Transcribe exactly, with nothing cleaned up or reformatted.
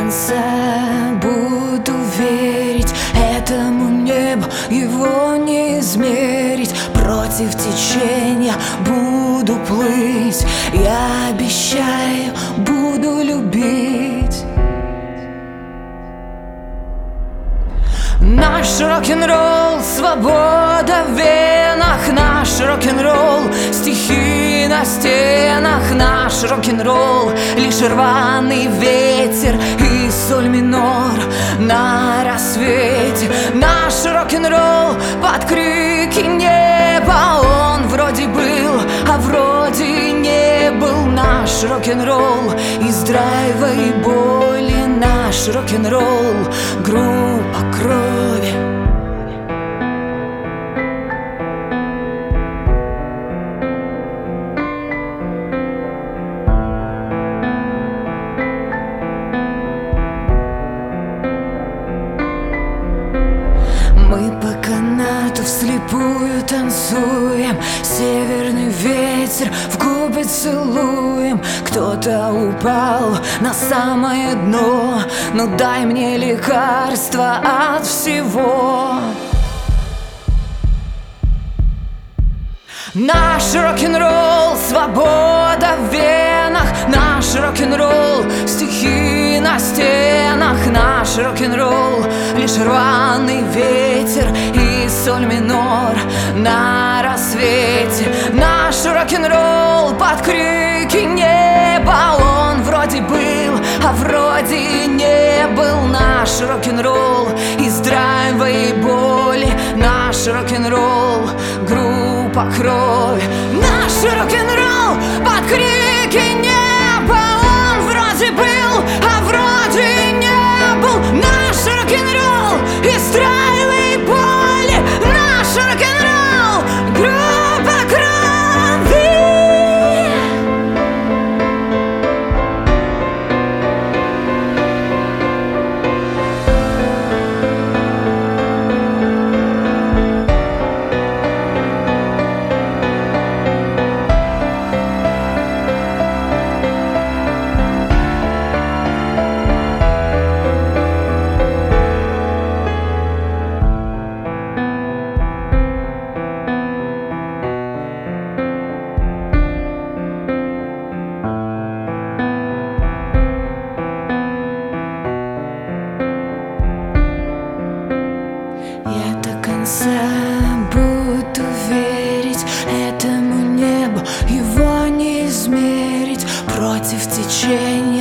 конца буду верить этому небу, его не измерить. Против течения буду плыть, я обещаю, буду любить. Наш рок-н-ролл, свобода в венах. Наш рок-н-ролл, стихи на стенах. Наш рок-н-ролл, лишь рваный ветер и соль минор на рассвете. Наш рок-н-ролл под крики неба. Он вроде был, а вроде не был. Наш рок-н-ролл из драйва и боли. Наш рок-н-ролл, группа крови. Мы по канату вслепую танцуем, северный ветер в губы целуем. Кто-то упал на самое дно, но дай мне лекарство от всего. Наш рок-н-ролл, свобода в венах. Наш рок-н-ролл, стихи на стенах. Наш рок-н-ролл, лишь рваный ветер и соль минор на рассвете. Наш рок-н-ролл под крики неба. Он вроде был, а вроде не был. Наш рок-н-ролл из драйва и боли. Наш рок-н-ролл, группа крови. Наш рок-н-ролл под крики неба. Он вроде был, а вроде не был. Наш рок-н-ролл из драйва и боли. Наш рок-н-ролл, группа крови. Я до конца буду верить этому небу, его не измерить. Против течения